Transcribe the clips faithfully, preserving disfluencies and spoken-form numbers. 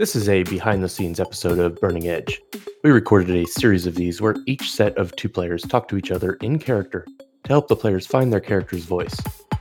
This is a behind-the-scenes episode of Burning Edge. We recorded a series of these where each set of two players talk to each other in character to help the players find their character's voice.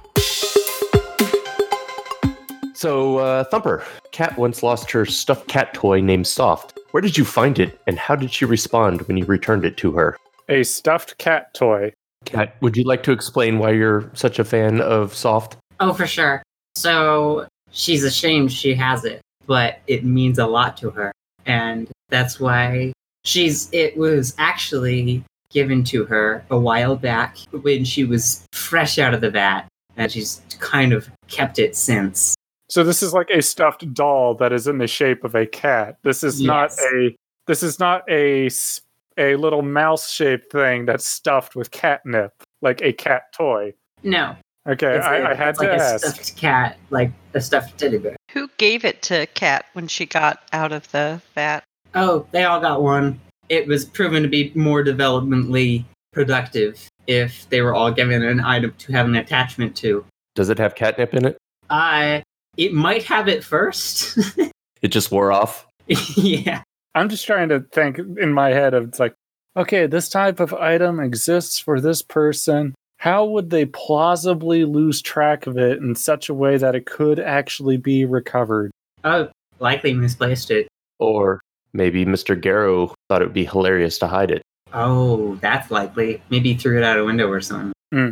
So, uh, Thumper, Kat once lost her stuffed cat toy named Soft. Where did you find it, and how did she respond when you returned it to her? A stuffed cat toy. Kat, would you like to explain why you're such a fan of Soft? Oh, for sure. So, she's ashamed she has it, but it means a lot to her. And that's why she's, it was actually given to her a while back when she was fresh out of the vat, and she's kind of kept it since. So this is like a stuffed doll that is in the shape of a cat. This is Yes. not a this is not a s- a little mouse shaped thing that's stuffed with catnip, like a cat toy. No. Okay, It's I, a- I had it's to like ask. a stuffed cat, like a stuffed teddy bear. Who gave it to Kat when she got out of the vat? Oh, they all got one. It was proven to be more developmentally productive if they were all given an item to have an attachment to. Does it have catnip in it? I, it might have it first. It just wore off? Yeah. I'm just trying to think in my head of it's like, okay, this type of item exists for this person. How would they plausibly lose track of it in such a way that it could actually be recovered? Oh, likely misplaced it. Or maybe Mister Garrow thought it would be hilarious to hide it. Oh, that's likely. Maybe he threw it out a window or something.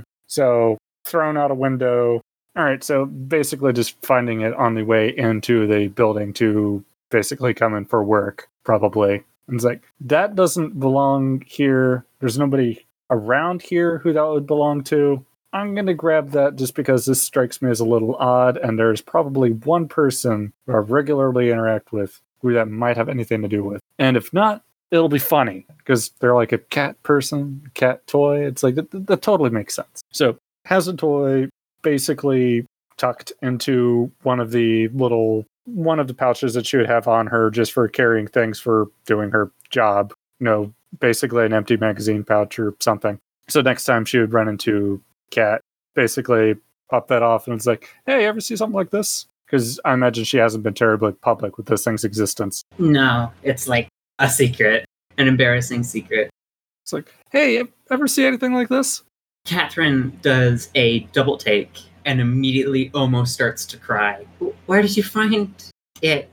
So thrown out a window. All right, so basically just finding it on the way into the building to basically come in for work, probably. And it's like, that doesn't belong here. There's nobody around here who that would belong to. I'm going to grab that just because this strikes me as a little odd, and there's probably one person who I regularly interact with who that might have anything to do with. And if not, it'll be funny because they're like a cat person, a cat toy. It's like, that, that totally makes sense. So, has a toy basically tucked into one of the little, one of the pouches that she would have on her just for carrying things for doing her job. You know, basically an empty magazine pouch or something. So next time she would run into Kat, basically pop that off and it's like, hey, ever see something like this? Because I imagine she hasn't been terribly public with this thing's existence. No, it's like a secret, an embarrassing secret. It's like, hey, ever see anything like this? Catherine does a double take and immediately almost starts to cry. Where did you find it?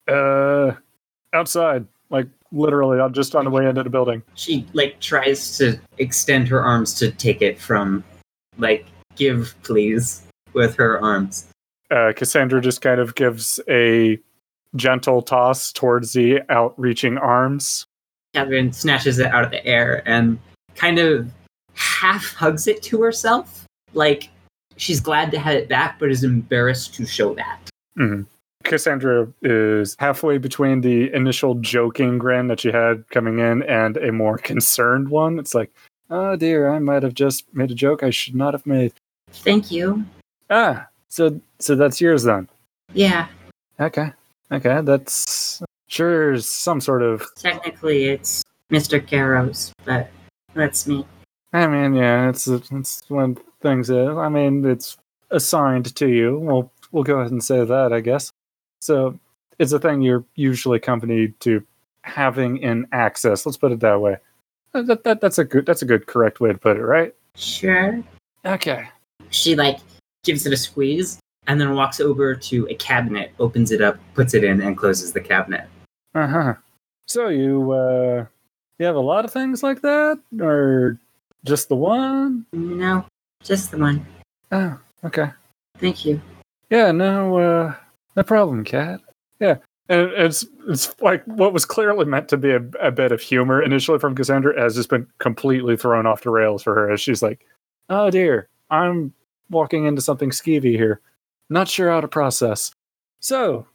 Uh, outside. Like, literally, I'm just on the way into the building. She, like, tries to extend her arms to take it from, like, give, please, with her arms. Uh, Cassandra just kind of gives a gentle toss towards the outreaching arms. Catherine snatches it out of the air and kind of half hugs it to herself. Like, she's glad to have it back, but is embarrassed to show that. Mm-hmm. Cassandra is halfway between the initial joking grin that she had coming in and a more concerned one. It's like, oh dear, I might have just made a joke I should not have made. Thank you. Ah, so so that's yours then. Yeah, Okay. Okay, that's sure is some sort of technically it's Mister Garrow's, but that's me. I mean, yeah, it's it's when things is. I mean, it's assigned to you. We'll we'll go ahead and say that, I guess. So it's a thing you're usually accompanied to having in access. Let's put it that way. Uh, That, that that's a good that's a good correct way to put it, right? Sure. Okay. She, like, gives it a squeeze and then walks over to a cabinet, opens it up, puts it in, and closes the cabinet. Uh huh. So you uh you have a lot of things like that, or just the one? No, just the one. Oh, okay. Thank you. Yeah, no, uh, no problem, Kat. Yeah, and it's it's like what was clearly meant to be a, a bit of humor initially from Cassandra has just been completely thrown off the rails for her as she's like, "Oh dear, I'm walking into something skeevy here. Not sure how to process." So,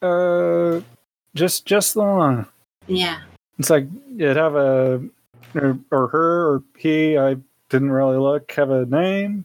uh, just just the one. Yeah. It's like you'd have a or, or her or he. I didn't really look. Have a name.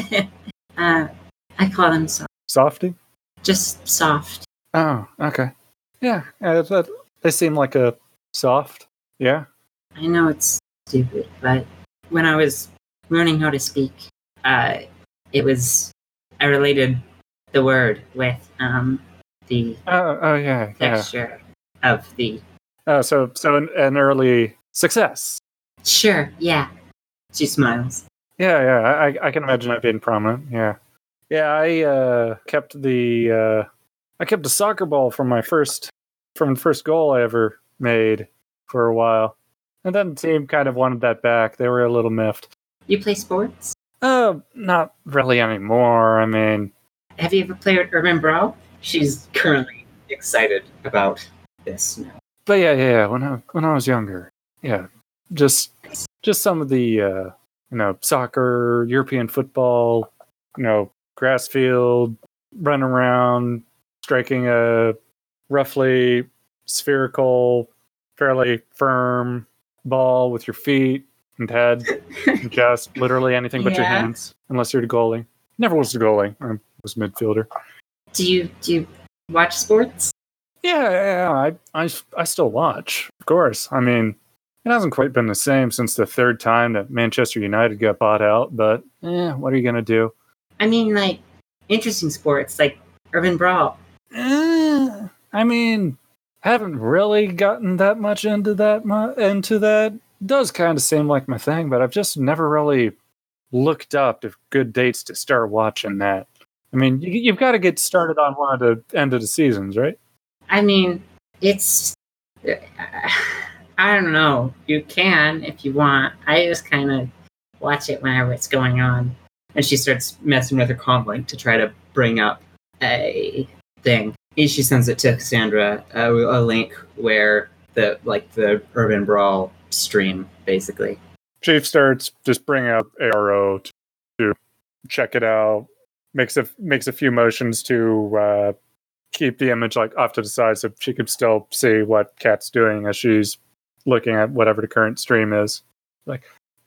uh, I call them soft. Softy. Just soft. Oh, okay. Yeah, uh, that, they seem like a soft. Yeah. I know it's stupid, but when I was learning how to speak, uh, it was, I related the word with um, the Oh, oh yeah, yeah. texture. of the. Oh, so so an, an early success. Sure, yeah. She smiles. Yeah, yeah. I I can imagine that being prominent. Yeah, yeah. I uh, kept the uh, I kept a soccer ball from my first from the first goal I ever made for a while, and then the team kind of wanted that back. They were a little miffed. You play sports? Uh, not really anymore. I mean, Have you ever played Urban Brawl? She's currently excited about this now. but yeah, yeah. yeah, When I when I was younger, yeah, just just some of the uh, you know soccer, European football, you know, grass field, run around, striking a roughly spherical, fairly firm ball with your feet and head, and just literally anything but your Yeah. hands, unless you're the goalie. Never was the goalie. I was midfielder. Do you do you watch sports? Yeah, yeah, yeah, I, I, I still watch, of course. I mean, it hasn't quite been the same since the third time that Manchester United got bought out, but eh, what are you going to do? I mean, like interesting sports like Urban Brawl. Eh, I mean, haven't really gotten that much into that. Mu- into that. Does kind of seem like my thing, but I've just never really looked up to good dates to start watching that. I mean, you, you've got to get started on one of the end of the seasons, right? I mean, it's. I don't know. You can if you want. I just kind of watch it whenever it's going on. And she starts messing with her comlink to try to bring up a thing. And she sends it to Cassandra, a, a link where the like the Urban Brawl stream, basically. Chief starts just bringing up A R O to, to check it out. Makes a makes a few motions to uh, keep the image like off to the side so she could still see what Kat's doing as she's looking at whatever the current stream is. Like,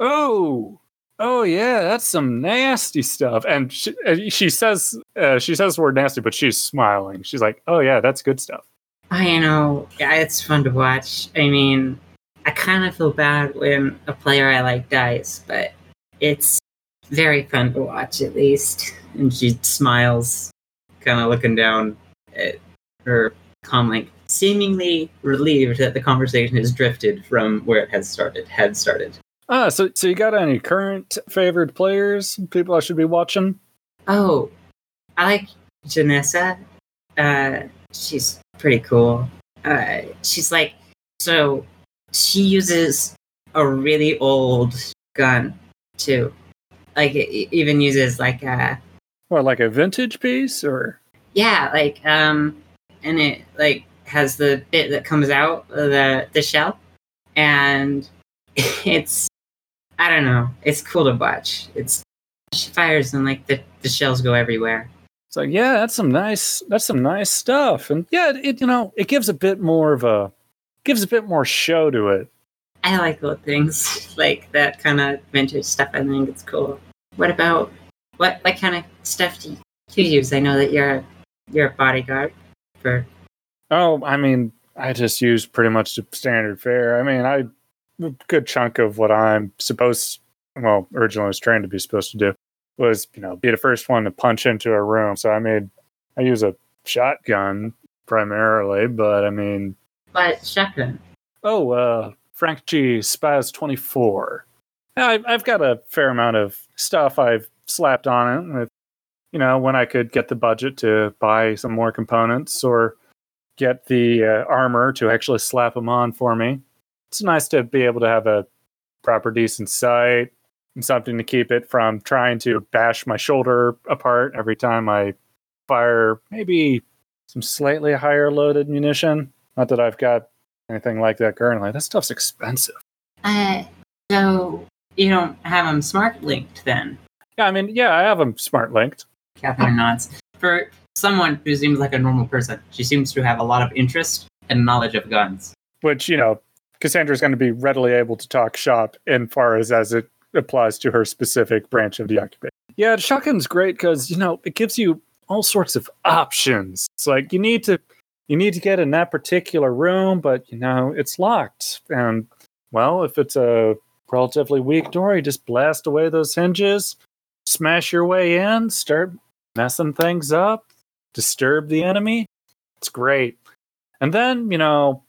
oh, oh yeah, that's some nasty stuff. And she, uh, she says uh, she says the word nasty, but she's smiling. She's like, oh yeah, that's good stuff. I know. Yeah, it's fun to watch. I mean, I kind of feel bad when a player I like dies, but it's very fun to watch at least. And she smiles, kind of looking down at her comlink, seemingly relieved that the conversation has drifted from where it has started. Had started. Ah, so so you got any current favored players? People I should be watching? Oh, I like Janessa. Uh, she's pretty cool. Uh, she's like so. She uses a really old gun too. Like it it even uses like a What, like a vintage piece or? yeah, like um, and it like has the bit that comes out of the the shell, and it's I don't know, it's cool to watch. It's she fires and like the the shells go everywhere. It's like, yeah, that's some nice, that's some nice stuff, and yeah, it you know, it gives a bit more of a, gives a bit more show to it. I like old things like that kind of vintage stuff. I think it's cool. What about what what kind of stuff do you use? I know that you're you're a bodyguard for. Oh, I mean, I just use pretty much the standard fare. I mean, I a good chunk of what I'm supposed, well, originally was trained to be supposed to do was, you know, be the first one to punch into a room. So I made, I use a shotgun primarily, but I mean, But shotgun. oh, uh, Frank G. Spaz twenty-four. I've, I've got a fair amount of stuff I've slapped on it with, you know, when I could get the budget to buy some more components or get the uh, armor to actually slap them on for me. It's nice to be able to have a proper, decent sight and something to keep it from trying to bash my shoulder apart every time I fire maybe some slightly higher loaded munition. Not that I've got anything like that currently. That stuff's expensive. Uh, so you don't have them smart linked then? Yeah, I mean, yeah, I have them smart linked. Catherine nods. For someone who seems like a normal person, she seems to have a lot of interest and knowledge of guns. Which, you know, Cassandra's going to be readily able to talk shop in far as as it applies to her specific branch of the occupation. Yeah, the shotgun's great because, you know, it gives you all sorts of options. It's like you need to you need to get in that particular room, but, you know, it's locked. And, well, if it's a relatively weak door, you just blast away those hinges, smash your way in, start messing things up, disturb the enemy. It's great. And then, you know,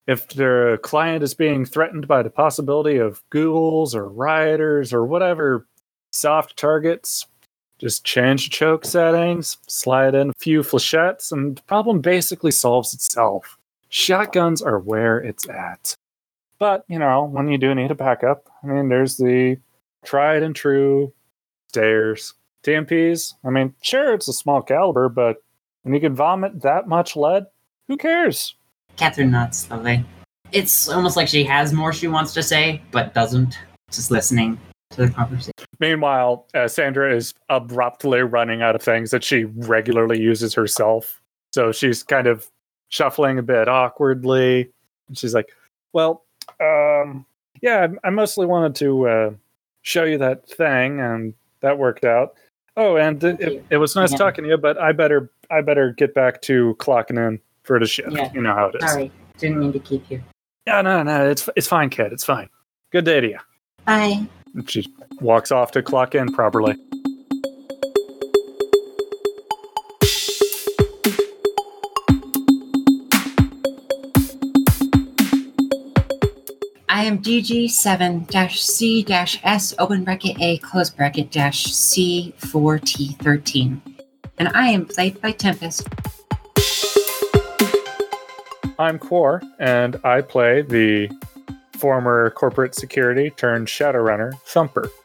if their client is being threatened by the possibility of ghouls or rioters or whatever soft targets, just change the choke settings, slide in a few flechettes, and the problem basically solves itself. Shotguns are where it's at. But, you know, when you do need a backup, I mean, there's the tried and true stairs. T M Ps, I mean, sure, it's a small caliber, but when you can vomit that much lead, who cares? Catherine nods slowly. It's almost like she has more she wants to say, but doesn't. Just listening to the conversation. Meanwhile, uh, Sandra is abruptly running out of things that she regularly uses herself. So she's kind of shuffling a bit awkwardly. And she's like, well, um, yeah, I, I mostly wanted to uh, show you that thing, and that worked out. Oh, and it, it, it was nice yeah. talking to you, but I better I better get back to clocking in for the shift. Yeah. You know how it is. Sorry, didn't mean to keep you. Yeah, no, no, it's it's fine, kid. It's fine. Good day to you. Bye. And she walks off to clock in properly. I am D G seven C S open bracket A close bracket dash C four T thirteen, and I am played by Tempest. I'm Quor, and I play the former corporate security turned Shadowrunner, Thumper.